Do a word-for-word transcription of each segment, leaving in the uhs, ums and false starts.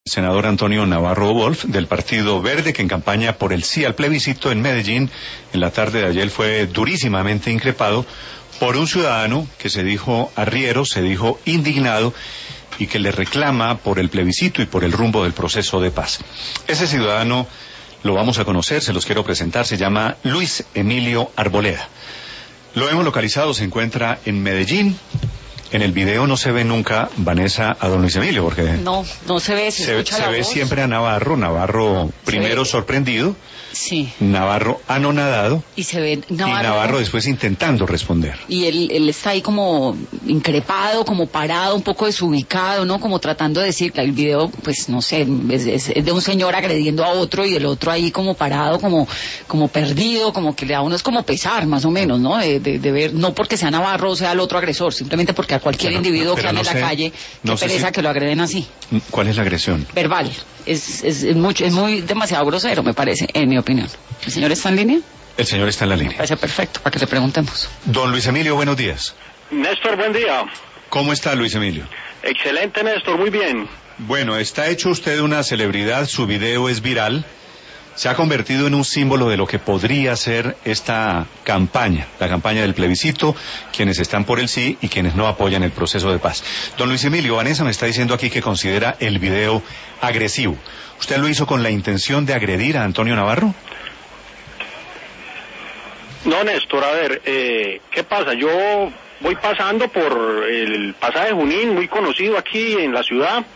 Senador Antonio Navarro Wolf, del Partido Verde, que en campaña por el sí al plebiscito en Medellín, en la tarde de ayer, fue durísimamente increpado por un ciudadano que se dijo arriero, se dijo indignado y que le reclama por el plebiscito y por el rumbo del proceso de paz. Ese ciudadano lo vamos a conocer, se los quiero presentar, se llama Luis Emilio Arboleda. Lo hemos localizado, se encuentra en Medellín. En el video no se ve nunca, Vanessa, a don Luis Emilio, porque... No, no se ve, se, se escucha se la ve voz. siempre a Navarro, Navarro primero sorprendido, sí, Navarro anonadado, y se ve Navarro, y Navarro después intentando responder. Y él, él está ahí como increpado, como parado, un poco desubicado, ¿no? Como tratando de decir, el video, pues no sé, es, es, es de un señor agrediendo a otro y el otro ahí como parado, como como perdido, como que le da a uno es como pesar, más o menos, ¿no? De, de, de ver, no porque sea Navarro o sea el otro agresor, simplemente porque a cualquier pero, individuo que ande no en la sé, calle, qué no pereza si... que lo agreden así. ¿Cuál es la agresión? Verbal. Es, es, es mucho, es muy demasiado grosero, me parece, en mi opinión. ¿El señor está en línea? El señor está en la línea. Me parece perfecto, para que le preguntemos. Don Luis Emilio, buenos días. Néstor, buen día. ¿Cómo está, Luis Emilio? Excelente, Néstor, muy bien. Bueno, está hecho usted una celebridad, su video es viral. Se ha convertido en un símbolo de lo que podría ser esta campaña, la campaña del plebiscito, quienes están por el sí y quienes no apoyan el proceso de paz. Don Luis Emilio, Vanessa me está diciendo aquí que considera el video agresivo. ¿Usted lo hizo con la intención de agredir a Antonio Navarro? No, Néstor, a ver, eh, ¿qué pasa? Yo voy pasando por el pasaje Junín, muy conocido aquí en la ciudad.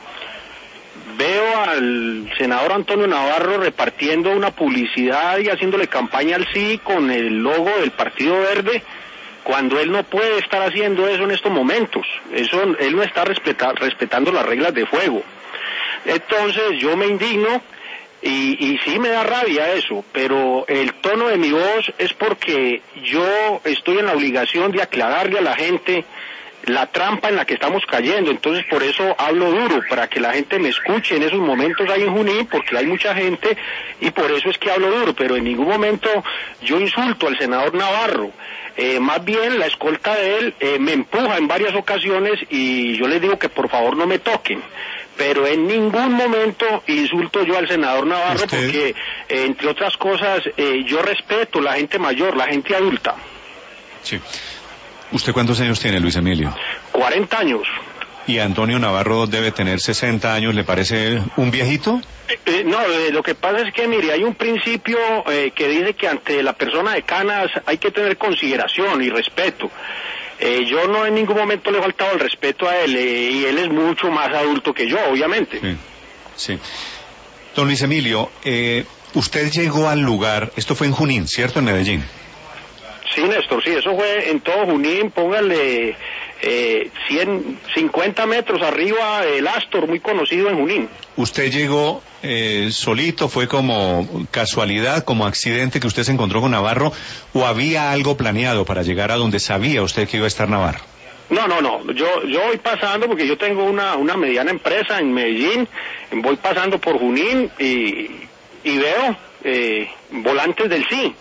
Veo al senador Antonio Navarro repartiendo una publicidad y haciéndole campaña al sí con el logo del Partido Verde, cuando él no puede estar haciendo eso en estos momentos. Eso, él no está respeta, respetando las reglas de juego. Entonces yo me indigno y, y sí me da rabia eso, pero el tono de mi voz es porque yo estoy en la obligación de aclararle a la gente la trampa en la que estamos cayendo. Entonces por eso hablo duro, para que la gente me escuche en esos momentos ahí en Junín, porque hay mucha gente y por eso es que hablo duro, pero en ningún momento yo insulto al senador Navarro. Eh, más bien la escolta de él eh, me empuja en varias ocasiones y yo les digo que por favor no me toquen, pero en ningún momento insulto yo al senador Navarro. ¿Usted? Porque eh, entre otras cosas eh, yo respeto la gente mayor, la gente adulta. Sí. ¿Usted cuántos años tiene, Luis Emilio? cuarenta años. ¿Y Antonio Navarro debe tener sesenta años? ¿Le parece un viejito? Eh, eh, no, eh, lo que pasa es que, mire, hay un principio eh, que dice que ante la persona de canas hay que tener consideración y respeto. Eh, yo no en ningún momento le he faltado el respeto a él, eh, y él es mucho más adulto que yo, obviamente. Sí, sí. Don Luis Emilio, eh, usted llegó al lugar, esto fue en Junín, ¿cierto? En Medellín. Sí, Néstor, sí, eso fue en todo Junín, póngale eh, cien, cincuenta metros arriba del Astor, muy conocido en Junín. ¿Usted llegó eh, solito, fue como casualidad, como accidente que usted se encontró con Navarro, o había algo planeado para llegar a donde sabía usted que iba a estar Navarro? No, no, no, yo yo voy pasando porque yo tengo una, una mediana empresa en Medellín, voy pasando por Junín y, y veo eh, volantes del sí.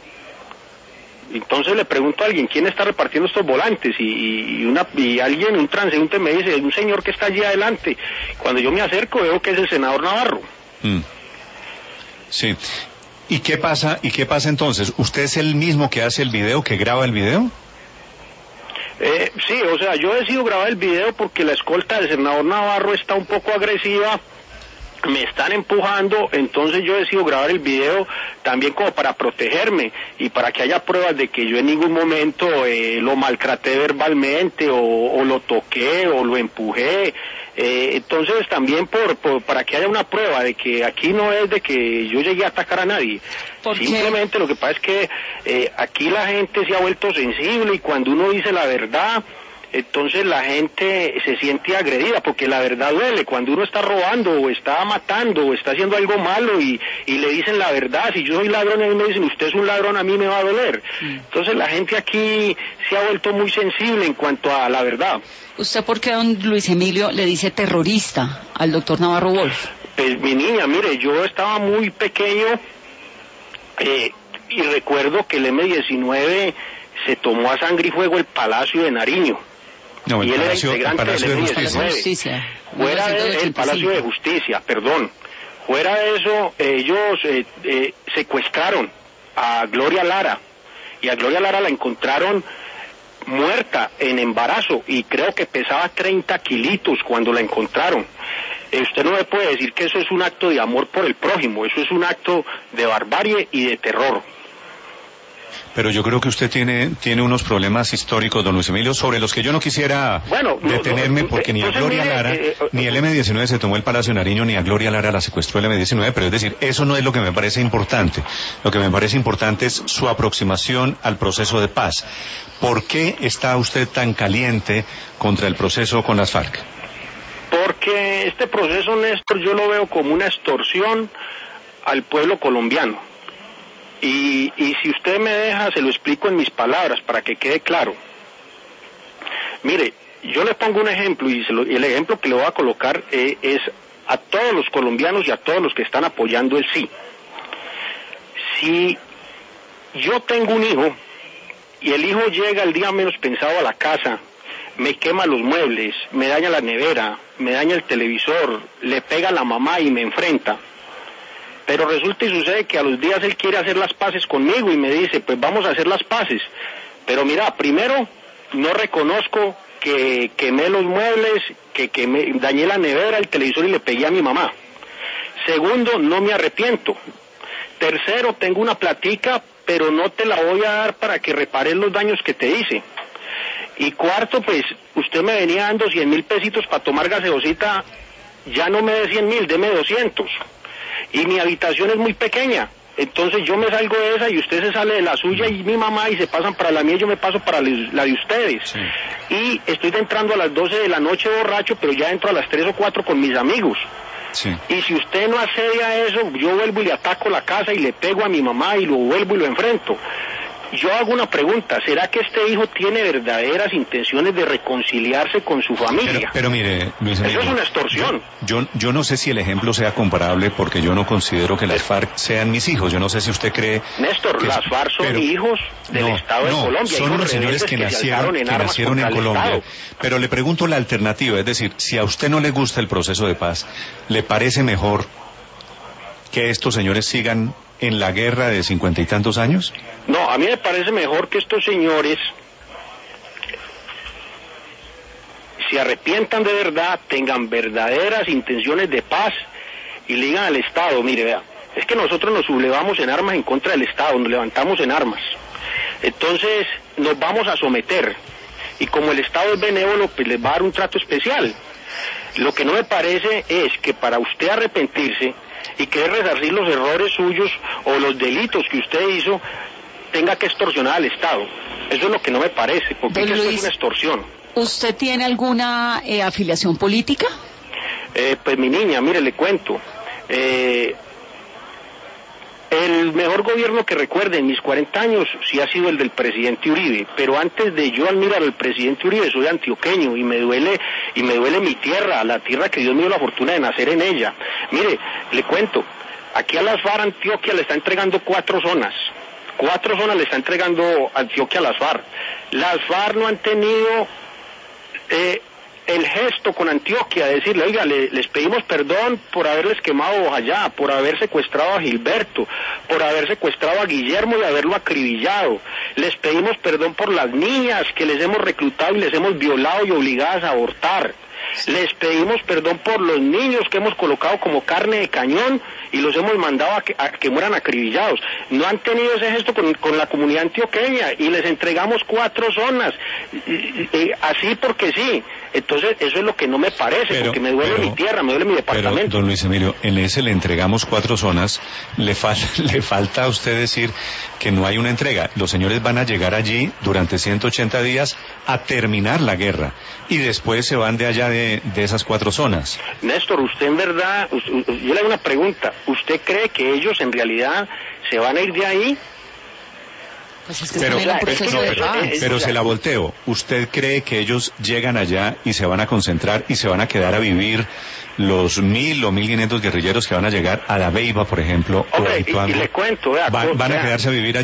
Entonces le pregunto a alguien quién está repartiendo estos volantes y, y, una, y alguien, un transeúnte me dice, un señor que está allí adelante. Cuando yo me acerco veo que es el senador Navarro. Mm. Sí. ¿Y qué pasa? ¿Y qué pasa entonces? ¿Usted es el mismo que hace el video, que graba el video? Eh, sí, o sea, yo decido grabar el video porque la escolta del senador Navarro está un poco agresiva. Me están empujando, entonces yo decido grabar el video también como para protegerme y para que haya pruebas de que yo en ningún momento eh, lo maltraté verbalmente o, o lo toqué o lo empujé. Eh, entonces también por, por para que haya una prueba de que aquí no es de que yo llegué a atacar a nadie. Simplemente lo que pasa es que eh, aquí la gente se ha vuelto sensible y cuando uno dice la verdad, entonces la gente se siente agredida, porque la verdad duele. Cuando uno está robando o está matando o está haciendo algo malo y, y le dicen la verdad, si yo soy ladrón y a mí me dicen usted es un ladrón, a mí me va a doler. Entonces la gente aquí se ha vuelto muy sensible en cuanto a la verdad. ¿Usted por qué, don Luis Emilio, le dice terrorista al doctor Navarro Wolf? Pues mi niña, mire, yo estaba muy pequeño eh, y recuerdo que el eme diecinueve se tomó a sangre y fuego el Palacio de Nariño. No, el y él Palacio, era integrante el Palacio del de M Justicia. Justicia. Fuera del Palacio de Justicia, perdón. Fuera de eso, ellos eh, eh, secuestraron a Gloria Lara, y a Gloria Lara la encontraron muerta en embarazo, y creo que pesaba treinta kilitos cuando la encontraron. Eh, usted no me puede decir que eso es un acto de amor por el prójimo, eso es un acto de barbarie y de terror. Pero yo creo que usted tiene tiene unos problemas históricos, don Luis Emilio, sobre los que yo no quisiera bueno, detenerme, no, no, porque ni a Gloria mire, Lara, eh, eh, ni el eme diecinueve se tomó el Palacio de Nariño, ni a Gloria Lara la secuestró el eme diecinueve, pero es decir, eso no es lo que me parece importante. Lo que me parece importante es su aproximación al proceso de paz. ¿Por qué está usted tan caliente contra el proceso con las FARC? Porque este proceso, Néstor, yo lo veo como una extorsión al pueblo colombiano. Y, y si usted me deja, se lo explico en mis palabras para que quede claro. Mire, yo le pongo un ejemplo, y, se lo, y el ejemplo que le voy a colocar eh, es a todos los colombianos y a todos los que están apoyando el sí. Si yo tengo un hijo y el hijo llega el día menos pensado a la casa, me quema los muebles, me daña la nevera, me daña el televisor, le pega a la mamá y me enfrenta, pero resulta y sucede que a los días él quiere hacer las paces conmigo y me dice, pues vamos a hacer las paces, pero mira, primero no reconozco que quemé los muebles, que quemé, dañé la nevera, el televisor y le pegué a mi mamá. Segundo, no me arrepiento. Tercero, tengo una platica, pero no te la voy a dar para que repares los daños que te hice. Y cuarto, pues usted me venía dando cien mil pesitos para tomar gaseosita, ya no me dé cien mil, deme doscientos. Y mi habitación es muy pequeña, entonces yo me salgo de esa y usted se sale de la suya y mi mamá y se pasan para la mía y yo me paso para la de ustedes. Sí. Y estoy entrando a las doce de la noche borracho, pero ya entro a las tres o cuatro con mis amigos. Sí. Y si usted no accede a eso, yo vuelvo y le ataco la casa y le pego a mi mamá y lo vuelvo y lo enfrento. Yo hago una pregunta, ¿será que este hijo tiene verdaderas intenciones de reconciliarse con su familia? Pero, pero mire, Luis Emilio, eso es una extorsión. Yo, yo, yo no sé si el ejemplo sea comparable porque yo no considero que las FARC sean mis hijos. Yo no sé si usted cree... Néstor, que las FARC son pero, hijos del no, Estado de no, Colombia. son unos señores que, que nacieron en, que nacieron en Colombia. Estado. Pero le pregunto la alternativa, es decir, si a usted no le gusta el proceso de paz, ¿le parece mejor que estos señores sigan en la guerra de cincuenta y tantos años? No, a mí me parece mejor que estos señores se arrepientan de verdad, tengan verdaderas intenciones de paz y le digan al Estado, mire, vea, es que nosotros nos sublevamos en armas en contra del Estado, nos levantamos en armas, entonces nos vamos a someter, y como el Estado es benévolo, pues les va a dar un trato especial. Lo que no me parece es que para usted arrepentirse y querer resarcir los errores suyos o los delitos que usted hizo, tenga que extorsionar al Estado. Eso es lo que no me parece, porque Don eso Luis, es una extorsión. ¿Usted tiene alguna eh, afiliación política? Eh, pues mi niña, mire, le cuento. Eh, el mejor gobierno que recuerde en mis cuarenta años sí ha sido el del presidente Uribe, pero antes de yo admirar al presidente Uribe soy antioqueño y me duele y me duele mi tierra, la tierra que Dios me dio la fortuna de nacer en ella. Mire, le cuento, aquí a las FARC Antioquia le está entregando cuatro zonas, cuatro zonas le está entregando Antioquia a las FARC. Las FARC no han tenido eh, el gesto con Antioquia, decirle, oiga, le, les pedimos perdón por haberles quemado Bojayá, por haber secuestrado a Gilberto, por haber secuestrado a Guillermo y haberlo acribillado. Les pedimos perdón por las niñas que les hemos reclutado y les hemos violado y obligadas a abortar. Les pedimos perdón por los niños que hemos colocado como carne de cañón y los hemos mandado a que, a que mueran acribillados. No han tenido ese gesto con, con la comunidad antioqueña y les entregamos cuatro zonas, y, y, y, así porque sí. Entonces eso es lo que no me parece, pero, porque me duele pero, mi tierra, me duele mi departamento. Pero, don Luis Emilio, en ese le entregamos cuatro zonas, le, fal, le falta a usted decir que no hay una entrega. Los señores van a llegar allí durante ciento ochenta días a terminar la guerra y después se van de allá de, de esas cuatro zonas. Néstor, usted en verdad, yo le hago una pregunta, ¿usted cree que ellos en realidad se van a ir de ahí? Pues es que pero, pero, pero, pero, pero se la volteo. ¿Usted cree que ellos llegan allá y se van a concentrar y se van a quedar a vivir los mil o mil quinientos guerrilleros que van a llegar a La Beiba, por ejemplo, okay, o a Ituango? Y, y le cuento, vea, ¿Van, van vea, a quedarse a vivir allá?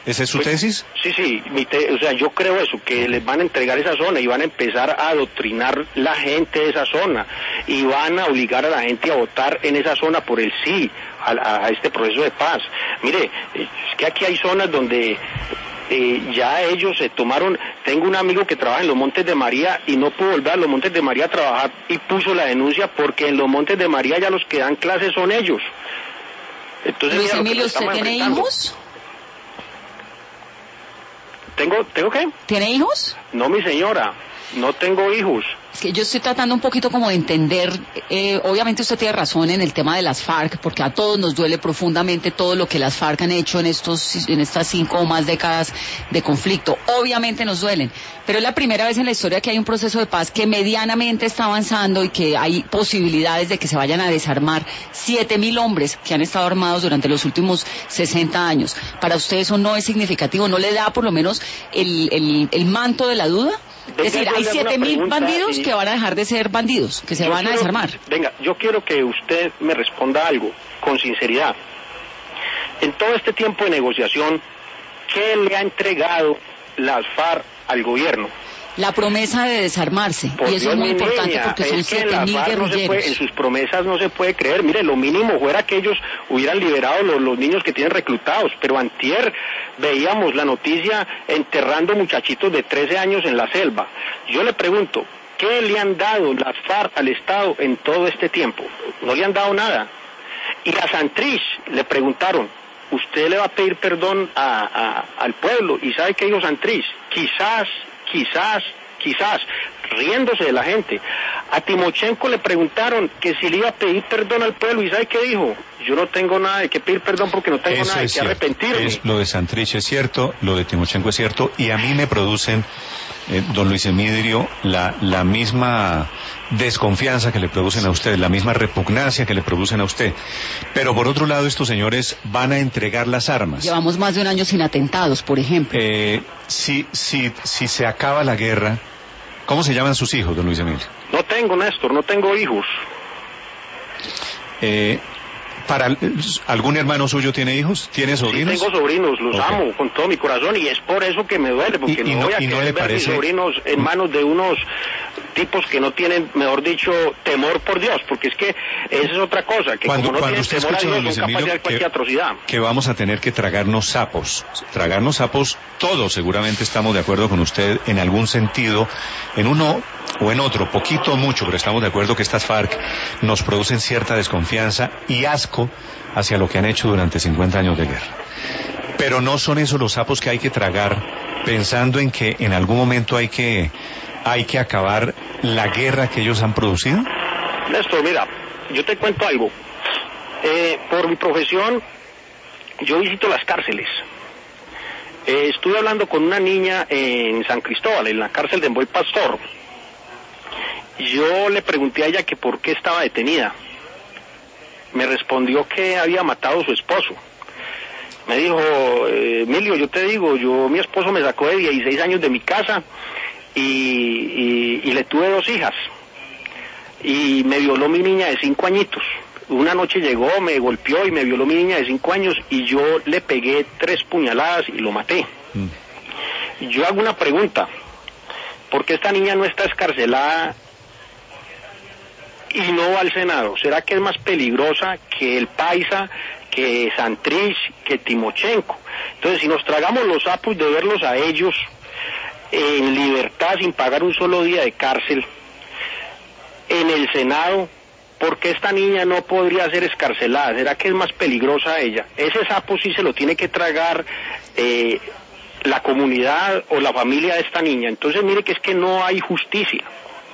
¿Esa es su pues, tesis? Sí, sí, mi te, o sea, yo creo eso, que les van a entregar esa zona y van a empezar a adoctrinar la gente de esa zona y van a obligar a la gente a votar en esa zona por el sí a, a este proceso de paz. Mire, es que aquí hay zonas donde eh, ya ellos se tomaron, tengo un amigo que trabaja en los Montes de María y no pudo volver a los Montes de María a trabajar y puso la denuncia porque en los Montes de María ya los que dan clases son ellos. Entonces, Luis mira, Emilio, ¿usted tiene hijos? ¿Tengo, ¿Tengo qué? ¿Tiene hijos? No, mi señora, no tengo hijos. Es que yo estoy tratando un poquito como de entender, eh, obviamente usted tiene razón en el tema de las FARC, porque a todos nos duele profundamente todo lo que las FARC han hecho en estos, en estas cinco o más décadas de conflicto. Obviamente nos duelen, pero es la primera vez en la historia que hay un proceso de paz que medianamente está avanzando y que hay posibilidades de que se vayan a desarmar siete mil hombres que han estado armados durante los últimos sesenta años. ¿Para usted eso no es significativo? ¿No le da por lo menos el, el, el manto de la duda? Es decir, hay siete mil bandidos y... que van a dejar de ser bandidos, que se van a quiero, desarmar. Venga, yo quiero que usted me responda algo, con sinceridad. En todo este tiempo de negociación, ¿qué le ha entregado las FARC al gobierno? La promesa de desarmarse, Por y eso Dios, es muy importante niña, porque son es que siete mil no guerrilleros. puede, en sus promesas no se puede creer. Mire, lo mínimo fuera que ellos hubieran liberado los, los niños que tienen reclutados, pero antier veíamos la noticia enterrando muchachitos de trece años en la selva. Yo le pregunto, ¿qué le han dado las FARC al Estado en todo este tiempo? No le han dado nada. Y a Santrich le preguntaron, ¿usted le va a pedir perdón a, a, al pueblo? ¿Y sabe qué dijo Santrich? Quizás... Quizás, quizás, riéndose de la gente. A Timochenko le preguntaron que si le iba a pedir perdón al pueblo, ¿y sabe qué dijo? Yo no tengo nada de que pedir perdón porque no tengo Eso nada de que cierto. arrepentirme. Es, lo de Santrich es cierto, lo de Timochenko es cierto, y a mí me producen, eh, don Luis Emilio, la, la misma desconfianza que le producen a usted, la misma repugnancia que le producen a usted. Pero por otro lado, estos señores van a entregar las armas. Llevamos más de un año sin atentados, por ejemplo. Eh, si, si, si se acaba la guerra, ¿cómo se llaman sus hijos, don Luis Emilio? No tengo, Néstor, no tengo hijos. Eh, para ¿Algún hermano suyo tiene hijos? ¿Tiene sobrinos? Sí, tengo sobrinos, los okay. amo con todo mi corazón y es por eso que me duele, porque y, y no, no voy a y no querer le ver parece... mis sobrinos en manos de unos tipos que no tienen, mejor dicho, temor por Dios, porque es que esa es otra cosa, que cuando, como no cuando tienen usted temor a escucha, Dios, Luis son capaces de Emilio, hacer cualquier que, atrocidad. que vamos a tener que tragarnos sapos, tragarnos sapos, todos seguramente estamos de acuerdo con usted en algún sentido, en uno o en otro, poquito o mucho, pero estamos de acuerdo que estas FARC nos producen cierta desconfianza y asco hacia lo que han hecho durante cincuenta años de guerra. Pero no son esos los sapos que hay que tragar pensando en que en algún momento hay que hay que acabar la guerra que ellos han producido. Néstor, mira, yo te cuento algo. Eh, por mi profesión, yo visito las cárceles. Eh, estuve hablando con una niña en San Cristóbal, en la cárcel de Emboy Pastor. Yo le pregunté a ella que por qué estaba detenida. Me respondió que había matado a su esposo. Me dijo, eh, Emilio, yo te digo, yo mi esposo me sacó de dieciséis años de mi casa y, y, y le tuve dos hijas. Y me violó mi niña de cinco añitos. Una noche llegó, me golpeó y me violó mi niña de cinco años y yo le pegué tres puñaladas y lo maté. Mm. Yo hago una pregunta. ¿Por qué esta niña no está escarcelada y no va al Senado? ¿Será que es más peligrosa que el Paisa, que Santrich, que Timochenko? Entonces, si nos tragamos los sapos de verlos a ellos en libertad sin pagar un solo día de cárcel en el Senado, ¿por qué esta niña no podría ser escarcelada? ¿Será que es más peligrosa ella? Ese sapo sí se lo tiene que tragar eh, la comunidad o la familia de esta niña. Entonces, mire que es que no hay justicia.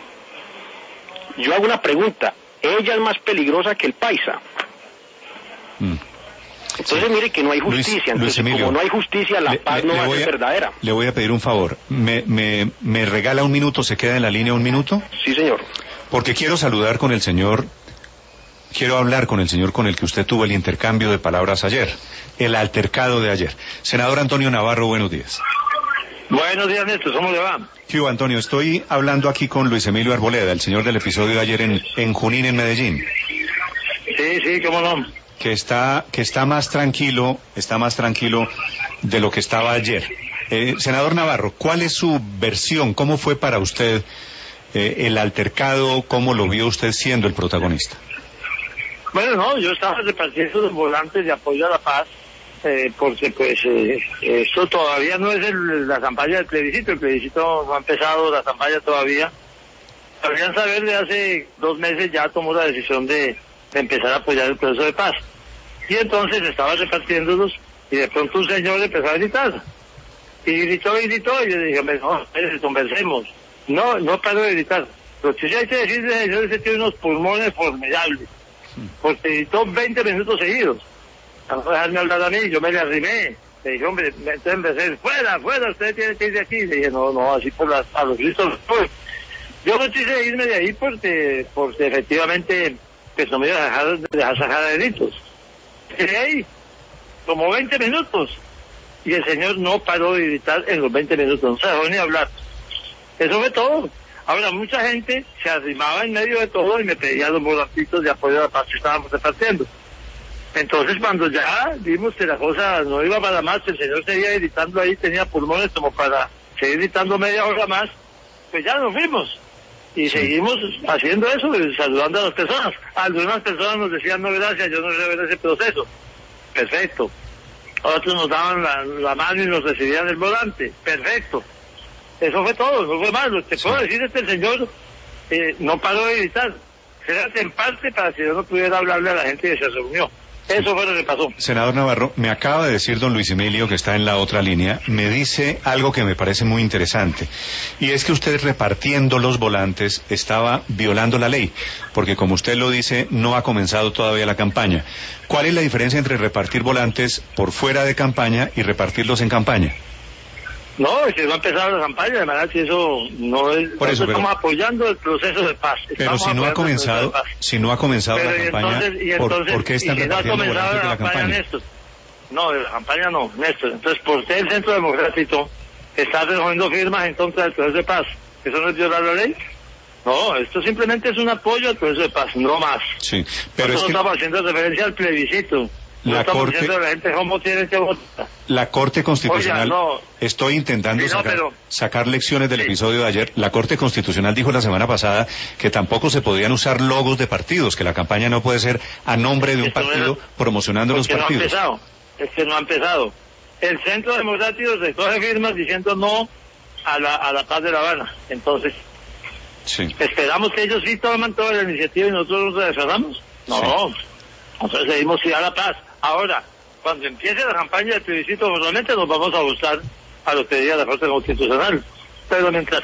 Yo hago una pregunta, ¿ella es más peligrosa que el Paisa? Mm. Entonces sí. Mire que no hay justicia, Luis, entonces Luis Emilio, como no hay justicia, la le, paz le, no le va a ser a, verdadera. Le voy a pedir un favor, ¿Me, me, ¿me regala un minuto, se queda en la línea un minuto? Sí, señor. Porque quiero saludar con el señor, quiero hablar con el señor con el que usted tuvo el intercambio de palabras ayer, el altercado de ayer. Senador Antonio Navarro, buenos días. Buenos días, Néstor, ¿cómo le va? ¿Qué hubo, Antonio? Estoy hablando aquí con Luis Emilio Arboleda, el señor del episodio de ayer en, en Junín, en Medellín. Sí, sí, cómo no. que está que está más tranquilo, está más tranquilo de lo que estaba ayer. Eh, senador Navarro, ¿cuál es su versión? ¿Cómo fue para usted eh, el altercado? ¿Cómo lo vio usted siendo el protagonista? Bueno, no, yo estaba repartiendo los volantes de apoyo a la paz, eh, porque pues eh, esto todavía no es el, la campaña del plebiscito, el plebiscito no ha empezado, la campaña todavía. Sabrían saber, de hace dos meses ya tomó la decisión de, de empezar a apoyar el proceso de paz. Y entonces estaba repartiéndolos y de pronto un señor empezó a gritar. Y gritó y gritó y yo dije, hombre, no, espérense, conversemos. No, no paró de gritar. Lo que sí hay que decirle, señor, es que tiene unos pulmones formidables. Porque gritó veinte minutos seguidos. A no dejarme hablar a mí, yo me le arrimé. Le dije, hombre, entonces empecé, fuera, fuera, usted tiene que ir de aquí. Le dije, no, no, así por las, a los gritos. Yo no quise irme de ahí porque, porque efectivamente, pues no me iba a dejar, dejar sacar a gritos. Quedé ahí, como veinte minutos. Y el señor no paró de gritar en los veinte minutos, no se dejó ni hablar. Eso fue todo. Ahora, mucha gente se arrimaba en medio de todo y me pedía los volantitos de apoyo a la paz que estábamos repartiendo. Entonces, cuando ya vimos que la cosa no iba para más, el señor seguía gritando ahí, tenía pulmones como para seguir gritando media hora más, pues ya nos fuimos. Y seguimos haciendo eso, saludando a las personas. Algunas personas nos decían, no, gracias, yo no sé ver ese proceso. Perfecto. Otros nos daban la, la mano y nos recibían el volante. Perfecto. Eso fue todo, no fue más. Lo que puedo decir es que el señor eh, no paró de gritar. Será en parte para que yo no pudiera hablarle a la gente que se reunió. Eso fue lo que pasó. Senador Navarro, me acaba de decir don Luis Emilio, que está en la otra línea, me dice algo que me parece muy interesante, y es que usted repartiendo los volantes estaba violando la ley, porque como usted lo dice, no ha comenzado todavía la campaña. ¿Cuál es la diferencia entre repartir volantes por fuera de campaña y repartirlos en campaña? No, es que no ha empezado la campaña, de manera que eso no es... Por eso, estamos pero, apoyando el proceso de paz. Pero si no ha comenzado, si no ha comenzado pero la campaña, entonces, y entonces, ¿por, ¿por qué están y si repartiendo no ha volantes comenzado de la campaña? Néstor. No, de la campaña no, Néstor. Entonces, ¿por qué el Centro Democrático está recogiendo firmas en contra del proceso de paz? ¿Eso no es violar la ley? No, esto simplemente es un apoyo al proceso de paz, no más. Sí, pero Nosotros es que... estamos haciendo referencia al plebiscito. No La estamos Corte, diciendo a la gente cómo tiene que votar. La Corte Constitucional, Oiga, no. estoy intentando Sí, no, sacar, pero, sacar lecciones del sí. episodio de ayer. La Corte Constitucional dijo la semana pasada que tampoco se podían usar logos de partidos, que la campaña no puede ser a nombre de un Esto no partido era, promocionando los partidos. No ha empezado, es que no ha empezado. El Centro Democrático recoge firmas diciendo no a la, a la paz de La Habana. Entonces, sí. ¿esperamos que ellos sí toman toda la iniciativa y nosotros nos cerramos? No, sí. Nosotros seguimos sí a la paz. Ahora, cuando empiece la campaña del plebiscito, normalmente nos vamos a buscar a lo que diga la Corte Constitucional. Pero mientras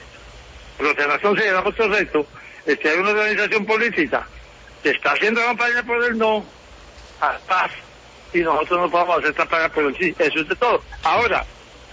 lo que no consideramos correcto es que hay una organización política que está haciendo campaña por el no a la paz y nosotros no podemos hacer campaña por el sí. Eso es de todo. Ahora,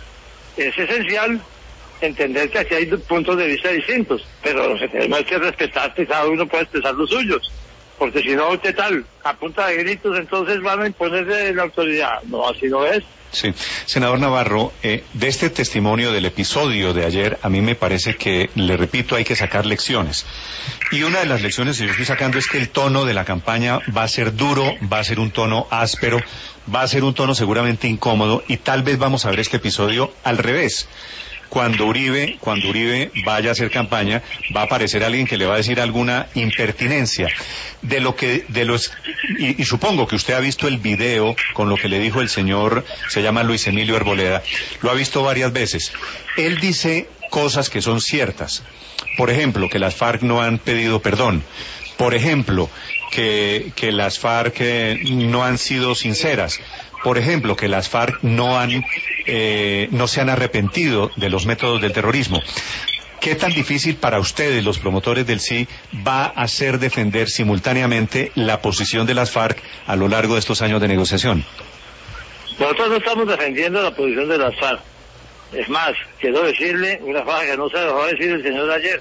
es esencial entender que aquí hay puntos de vista distintos, pero lo que tenemos que respetar que cada uno puede expresar los suyos. Porque si no, ¿qué tal? A punta de gritos, entonces van a imponerse la autoridad. No, así no es. Sí. Senador Navarro, eh, de este testimonio del episodio de ayer, a mí me parece que, le repito, hay que sacar lecciones. Y una de las lecciones que yo estoy sacando es que el tono de la campaña va a ser duro, va a ser un tono áspero, va a ser un tono seguramente incómodo, y tal vez vamos a ver este episodio al revés. Cuando Uribe, cuando Uribe vaya a hacer campaña, va a aparecer alguien que le va a decir alguna impertinencia. De lo que, de los, y, y supongo que usted ha visto el video con lo que le dijo el señor, se llama Luis Emilio Arboleda, lo ha visto varias veces. Él dice cosas que son ciertas. Por ejemplo, que las FARC no han pedido perdón. Por ejemplo, que, que las FARC eh, no han sido sinceras. Por ejemplo, que las FARC no han, eh, no se han arrepentido de los métodos del terrorismo. ¿Qué tan difícil para ustedes, los promotores del sí, va a ser defender simultáneamente la posición de las FARC a lo largo de estos años de negociación? Nosotros no estamos defendiendo la posición de las FARC. Es más, quiero decirle una cosa que no se dejó decir el señor ayer.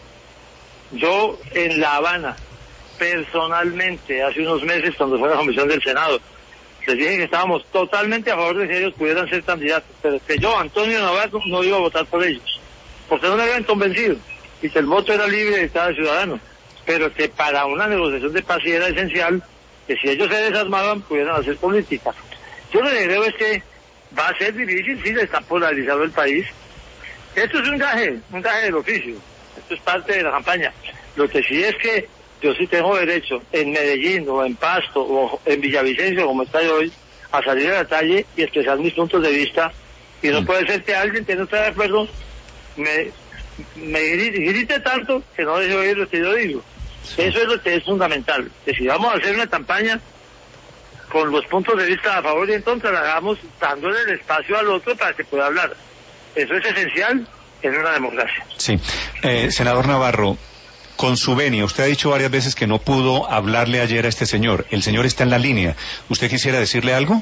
Yo en La Habana, personalmente, hace unos meses, cuando fue a la comisión del Senado, les dije que estábamos totalmente a favor de que ellos pudieran ser candidatos, pero que yo, Antonio Navarro, no iba a votar por ellos, porque no me habían convencido, y que el voto era libre de cada ciudadano, pero que para una negociación de paz sí era esencial que si ellos se desarmaban pudieran hacer política. Yo lo que creo es que va a ser difícil, sí, está polarizado el país. Esto es un gaje, un gaje del oficio, esto es parte de la campaña. Lo que sí es que yo sí tengo derecho en Medellín o en Pasto o en Villavicencio, como está hoy, a salir a la calle y expresar mis puntos de vista, y no puede ser que alguien que no está de acuerdo me, me grite, grite tanto que no deje oír lo que yo digo. Eso es lo que es fundamental, que si vamos a hacer una campaña con los puntos de vista a favor y en contra, la hagamos dándole el espacio al otro para que pueda hablar. Eso es esencial en una democracia. Sí. Eh, senador Navarro, con su venia, usted ha dicho varias veces que no pudo hablarle ayer a este señor. El señor está en la línea. ¿Usted quisiera decirle algo?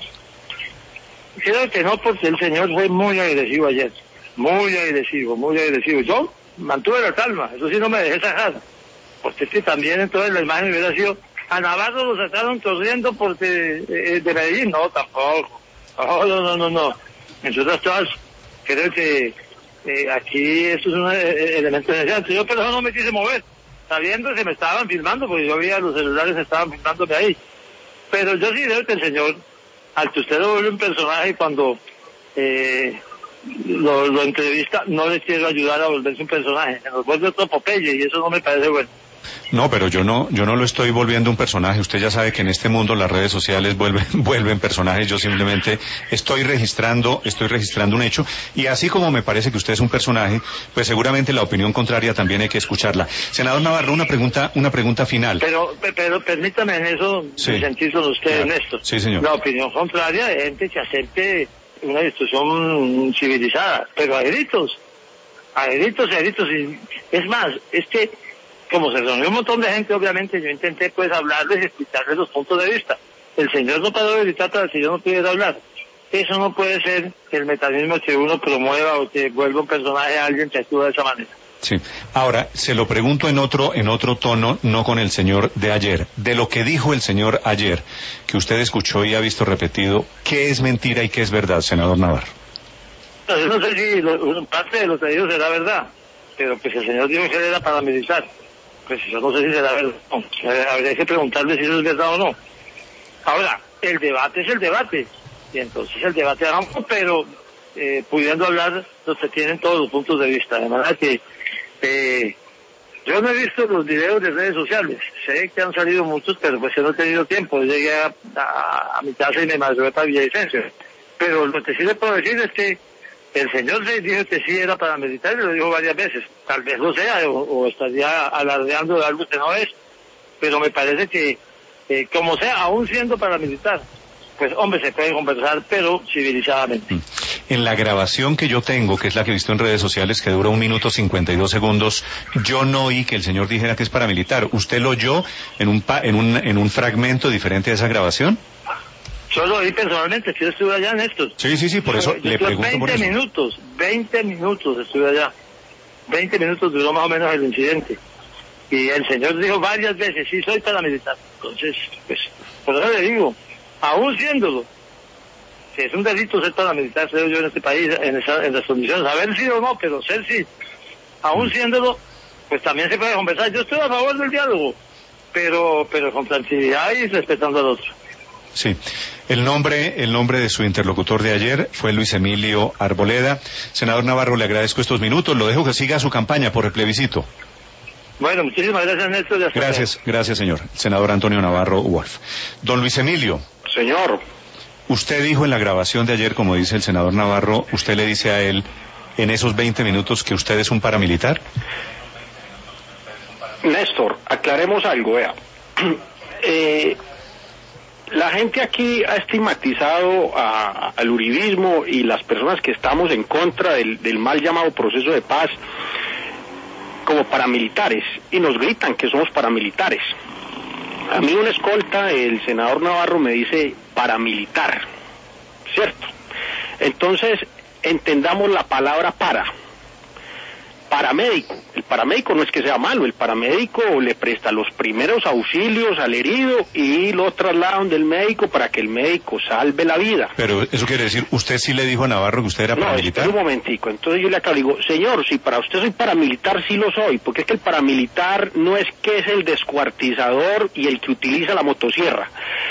Creo que no, porque el señor fue muy agresivo ayer. Muy agresivo, muy agresivo. Yo mantuve la calma, eso sí no me dejé sacar. Porque es que también entonces la imagen hubiera sido... A Navarro lo sacaron corriendo porque eh, de Medellín. No, tampoco. No, no, no, no, no. Entre otras cosas, creo que eh, aquí esto es un eh, elemento esencial. Yo por eso no me quise mover, sabiendo que me estaban filmando, porque yo veía los celulares estaban filmándome ahí. Pero yo sí creo que el señor, al que usted lo vuelve un personaje, cuando eh, lo, lo entrevista, no le quiero ayudar a volverse un personaje. Se nos vuelve otro Popeye y eso no me parece bueno. No, pero yo no, yo no lo estoy volviendo un personaje. Usted ya sabe que en este mundo las redes sociales vuelven, vuelven personajes. Yo simplemente estoy registrando, estoy registrando un hecho. Y así como me parece que usted es un personaje, pues seguramente la opinión contraria también hay que escucharla. Senador Navarro, una pregunta, una pregunta final. Pero, pero permítame en eso, sí, sentir con usted en esto. Sí, señor. La opinión contraria de gente que acepte una discusión civilizada, pero a gritos, a gritos, a gritos. Y es más, es que como se reunió un montón de gente, obviamente yo intenté pues hablarles y explicarles los puntos de vista. El señor no paró de gritar para que yo no pudiera hablar. Eso no puede ser el mecanismo que uno promueva o que vuelva un personaje a alguien que actúa de esa manera. Sí. Ahora, se lo pregunto en otro, en otro tono, no con el señor de ayer. De lo que dijo el señor ayer, que usted escuchó y ha visto repetido, ¿qué es mentira y qué es verdad, senador Navarro? No, yo no sé si lo, parte de lo que dijo será verdad, pero pues el señor dijo que él era paramilitar. Pues yo no sé si será verdad. No, habría que preguntarle si eso es verdad o no. Ahora, el debate es el debate. Y entonces el debate vamos, pero eh, pudiendo hablar los que tienen todos los puntos de vista. De manera que eh, yo no he visto los videos de redes sociales. Sé que han salido muchos, pero pues yo no he tenido tiempo. Yo llegué a, a, a mi casa y me madrugué para Villavicencio. Pero lo que sí le puedo decir es que el señor le dijo que sí era paramilitar y lo dijo varias veces. Tal vez lo sea o, o estaría alardeando de algo que no es. Pero me parece que, eh, como sea, aún siendo paramilitar, pues hombre, se puede conversar, pero civilizadamente. En la grabación que yo tengo, que es la que he visto en redes sociales, que dura un minuto cincuenta y dos segundos, yo no oí que el señor dijera que es paramilitar. ¿Usted lo oyó en un, pa, en un, en un fragmento diferente de esa grabación? Yo lo oí personalmente, que yo estuve allá en esto. Sí, sí, sí, por eso yo, le yo pregunto por eso. veinte minutos, veinte minutos estuve allá. veinte minutos duró más o menos el incidente. Y el señor dijo varias veces, sí, soy paramilitar. Entonces, pues, por eso le digo, aún siéndolo, que es un delito ser paramilitar, creo yo, en este país, en, esa, en las condiciones, haber sido no, pero ser sí, aún siéndolo, pues también se puede conversar. Yo estoy a favor del diálogo, pero pero con tranquilidad y respetando al otro. Sí. El nombre, el nombre de su interlocutor de ayer fue Luis Emilio Arboleda. Senador Navarro, le agradezco estos minutos. Lo dejo que siga su campaña por el plebiscito. Bueno, muchísimas gracias, Néstor. Y hasta gracias, luego. Gracias, señor. Senador Antonio Navarro Wolf. Don Luis Emilio. Señor. Usted dijo en la grabación de ayer, como dice el senador Navarro, usted le dice a él en esos veinte minutos que usted es un paramilitar. Néstor, aclaremos algo, vea. eh... La gente aquí ha estigmatizado a, al uribismo y las personas que estamos en contra del, del mal llamado proceso de paz como paramilitares y nos gritan que somos paramilitares. A mí una escolta, el senador Navarro me dice paramilitar, ¿cierto? Entonces entendamos la palabra para. Paramédico. El paramédico no es que sea malo, el paramédico le presta los primeros auxilios al herido y lo trasladan del médico para que el médico salve la vida. Pero eso quiere decir, ¿usted sí le dijo a Navarro que usted era paramilitar? No, espera un momentico. Entonces yo le acabo, digo, señor, si para usted soy paramilitar, sí lo soy, porque es que el paramilitar no es que es el descuartizador y el que utiliza la motosierra.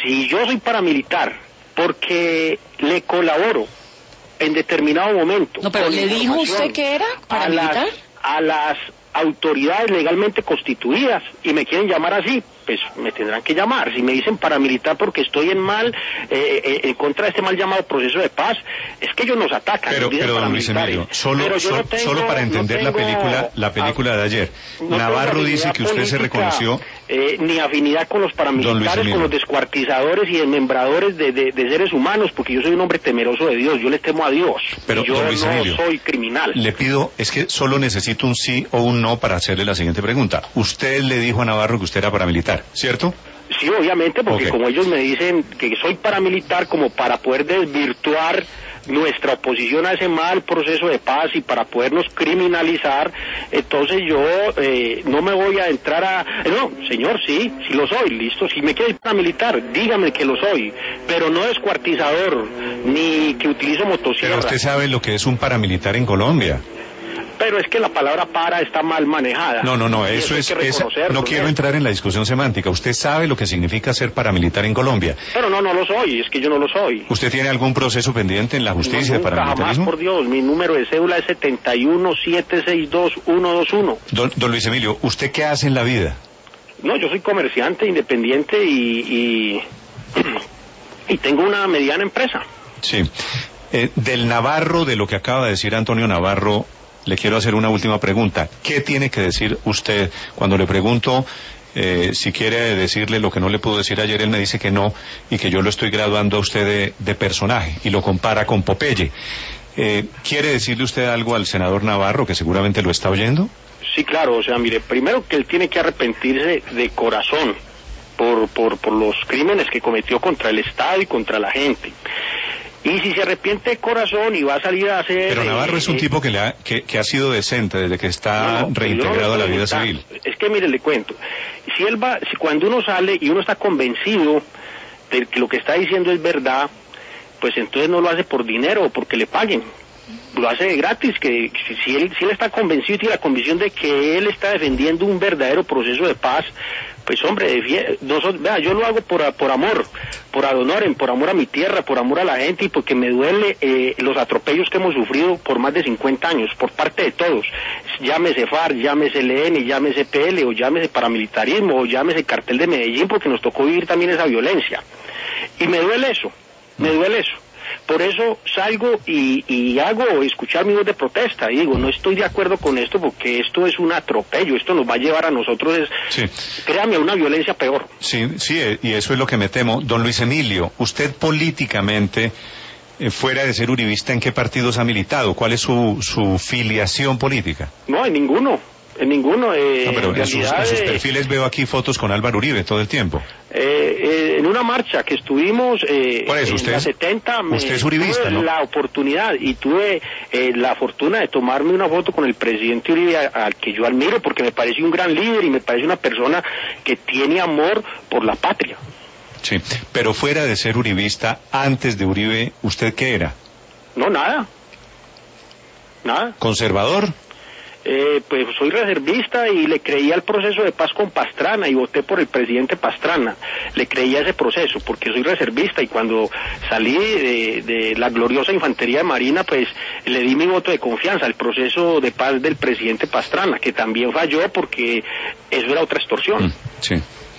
si yo soy paramilitar porque le colaboro en determinado momento... No, pero ¿le dijo usted que era paramilitar? A las, a las autoridades legalmente constituidas, y me quieren llamar así, pues me tendrán que llamar. Si me dicen paramilitar porque estoy en mal, eh, eh, en contra de este mal llamado proceso de paz, es que ellos nos atacan. Pero, nos pero don Luis Emilio, solo, pero solo, no tengo, solo para entender no tengo, la película, la película de ayer. No Navarro dice que usted política, se reconoció... Eh, ni afinidad con los paramilitares, con los descuartizadores y desmembradores de, de, de seres humanos, porque yo soy un hombre temeroso de Dios, yo les temo a Dios. Pero yo don Luis no Emilio, soy criminal. Le pido, es que solo necesito un sí o un no para hacerle la siguiente pregunta. Usted le dijo a Navarro que usted era paramilitar, ¿cierto? Sí, obviamente, porque okay. como ellos me dicen que soy paramilitar, como para poder desvirtuar nuestra oposición a ese mal proceso de paz y para podernos criminalizar, entonces yo eh, no me voy a entrar a... Eh, no, señor, sí, sí lo soy, listo, si me quiere paramilitar, dígame que lo soy, pero no descuartizador, ni que utilizo motosierra. Pero usted sabe lo que es un paramilitar en Colombia. Pero es que la palabra para está mal manejada. No, no, no, eso, eso es, es no quiero entrar en la discusión semántica. Usted sabe lo que significa ser paramilitar en Colombia. Pero no, no lo soy, es que yo no lo soy. ¿Usted tiene algún proceso pendiente en la justicia no, de paramilitarismo? Jamás, por Dios, mi número de cédula es setenta y uno siete seis dos uno dos uno. Don, don Luis Emilio, ¿usted qué hace en la vida? No, yo soy comerciante independiente y, y, y tengo una mediana empresa. Sí. Eh, del Navarro, de lo que acaba de decir Antonio Navarro, le quiero hacer una última pregunta. ¿Qué tiene que decir usted cuando le pregunto eh, si quiere decirle lo que no le pudo decir ayer? Él me dice que no y que yo lo estoy graduando a usted de, de personaje y lo compara con Popeye. Eh, ¿Quiere decirle usted algo al senador Navarro, que seguramente lo está oyendo? Sí, claro. O sea, mire, primero que él tiene que arrepentirse de corazón por, por, por los crímenes que cometió contra el Estado y contra la gente. Y si se arrepiente de corazón y va a salir a hacer... Pero Navarro eh, es un eh, tipo que, le ha, que, que ha sido decente desde que está no, reintegrado a la vida preguntando. civil. Es que mire, le cuento. Si él va, si cuando uno sale y uno está convencido de que lo que está diciendo es verdad, pues entonces no lo hace por dinero o porque le paguen. Lo hace de gratis, que si él, si él está convencido y tiene la convicción de que él está defendiendo un verdadero proceso de paz, pues hombre, nosotros, vea, yo lo hago por, por amor, por ad honorem, por amor a mi tierra, por amor a la gente y porque me duele eh, los atropellos que hemos sufrido por más de cincuenta años, por parte de todos, llámese FARC, llámese L N, llámese P L o llámese paramilitarismo o llámese cartel de Medellín, porque nos tocó vivir también esa violencia. Y me duele eso, me duele eso. Por eso salgo y, y hago escuchar mi voz de protesta. Y digo, no estoy de acuerdo con esto porque esto es un atropello. Esto nos va a llevar a nosotros, es, sí. créame, a una violencia peor. Sí, sí, y eso es lo que me temo. Don Luis Emilio, usted políticamente, eh, fuera de ser uribista, ¿en qué partidos ha militado? ¿Cuál es su, su filiación política? No, en ninguno. En ninguno. Eh, no, pero en, en, sus, en sus perfiles veo aquí fotos con Álvaro Uribe todo el tiempo. Eh, eh, en una marcha que estuvimos eh, ¿Cuál es? en ¿Usted la es, setenta, me, usted es uribista, tuve ¿no? la oportunidad y tuve eh, la fortuna de tomarme una foto con el presidente Uribe, a, al que yo admiro porque me parece un gran líder y me parece una persona que tiene amor por la patria. Sí, pero fuera de ser uribista, antes de Uribe, ¿usted qué era? No, nada. Nada. ¿Conservador? Eh, pues soy reservista y le creía al proceso de paz con Pastrana y voté por el presidente Pastrana. Le creía ese proceso porque soy reservista y cuando salí de, de la gloriosa infantería de Marina, pues le di mi voto de confianza al proceso de paz del presidente Pastrana, que también falló porque eso era otra extorsión. Mm, sí.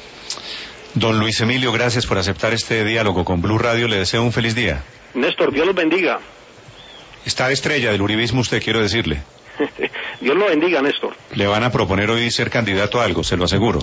Don Luis Emilio, gracias por aceptar este diálogo con Blue Radio. Le deseo un feliz día. Néstor, Dios los bendiga. Está estrella del uribismo usted, quiero decirle. Dios lo bendiga, Néstor. Le van a proponer hoy ser candidato a algo, se lo aseguro.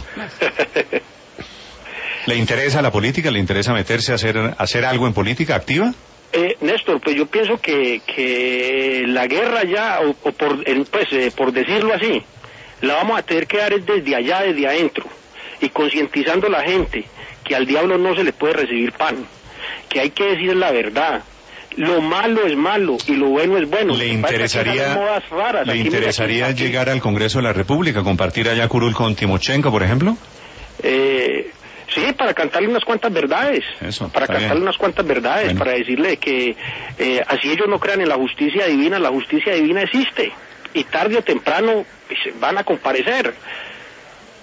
¿Le interesa la política? ¿Le interesa meterse a hacer, a hacer algo en política activa? Eh, Néstor, pues yo pienso que, que la guerra ya, o, o por, pues, eh, por decirlo así, la vamos a tener que dar desde allá, desde adentro, y concientizando a la gente que al diablo no se le puede recibir pan, que hay que decir la verdad. Lo malo es malo y lo bueno es bueno. ¿Le interesaría, raras. ¿le interesaría aquí, llegar al Congreso de la República, compartir allá curul con Timochenko, por ejemplo? Eh, sí, para cantarle unas cuantas verdades. Eso, para cantarle bien. unas cuantas verdades, bueno. Para decirle que eh, así ellos no crean en la justicia divina, la justicia divina existe. Y tarde o temprano pues, van a comparecer.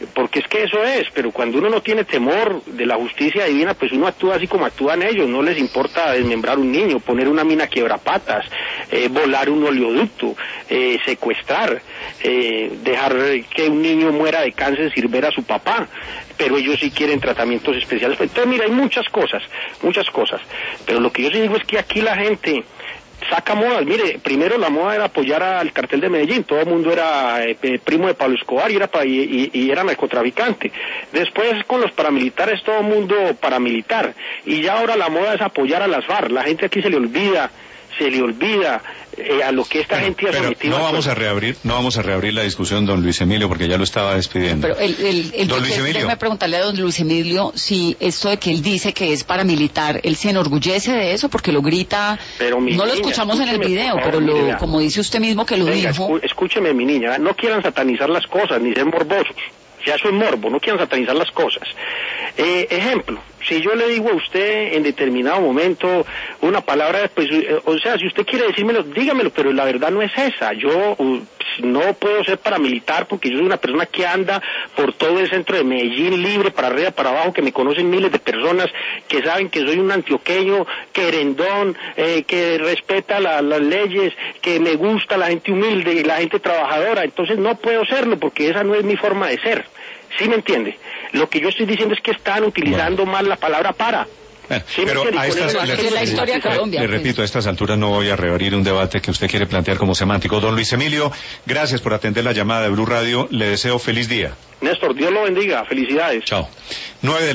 porque es que eso es, pero cuando uno no tiene temor de la justicia divina, pues uno actúa así como actúan ellos, no les importa desmembrar un niño, poner una mina quiebrapatas, eh, volar un oleoducto, eh, secuestrar, eh, dejar que un niño muera de cáncer sin ver a su papá, pero ellos sí quieren tratamientos especiales. Entonces mira, hay muchas cosas, muchas cosas, pero lo que yo sí digo es que aquí la gente saca modas. Mire, primero la moda era apoyar al cartel de Medellín, todo el mundo era eh, primo de Pablo Escobar y era, pa, y, y, y era narcotraficante. Después con los paramilitares todo el mundo paramilitar, y ya ahora la moda es apoyar a las FARC. La gente aquí se le olvida, se le olvida eh, a lo que esta pero, gente ha sometido. No vamos a reabrir, no vamos a reabrir la discusión, don Luis Emilio, porque ya lo estaba despidiendo. Pero el, el, el don Luis Emilio, déjeme preguntarle a don Luis Emilio si esto de que él dice que es paramilitar, él se enorgullece de eso porque lo grita. Pero mi no lo niña, escuchamos en el video, favor, pero lo, mira, como dice usted mismo que lo venga, dijo. Escúcheme, mi niña, no quieran satanizar las cosas ni ser morbosos. Ya eso es morbo, no quieran satanizar las cosas. Eh, ejemplo, si yo le digo a usted en determinado momento una palabra, pues, eh, o sea, si usted quiere decírmelo, dígamelo, pero la verdad no es esa. Yo uh, no puedo ser paramilitar porque yo soy una persona que anda por todo el centro de Medellín libre, para arriba, para abajo, que me conocen miles de personas, que saben que soy un antioqueño querendón, eh, que respeta la, las leyes, que me gusta la gente humilde y la gente trabajadora. Entonces no puedo serlo porque esa no es mi forma de ser. ¿Sí me entiende? Lo que yo estoy diciendo es que están utilizando bueno. mal la palabra para. Bueno, sí, pero a estas, le, es la historia de Colombia, le pues. repito, a estas alturas no voy a reabrir un debate que usted quiere plantear como semántico. Don Luis Emilio, gracias por atender la llamada de Blue Radio. Le deseo feliz día. Néstor, Dios lo bendiga. Felicidades. Chao. Nueve de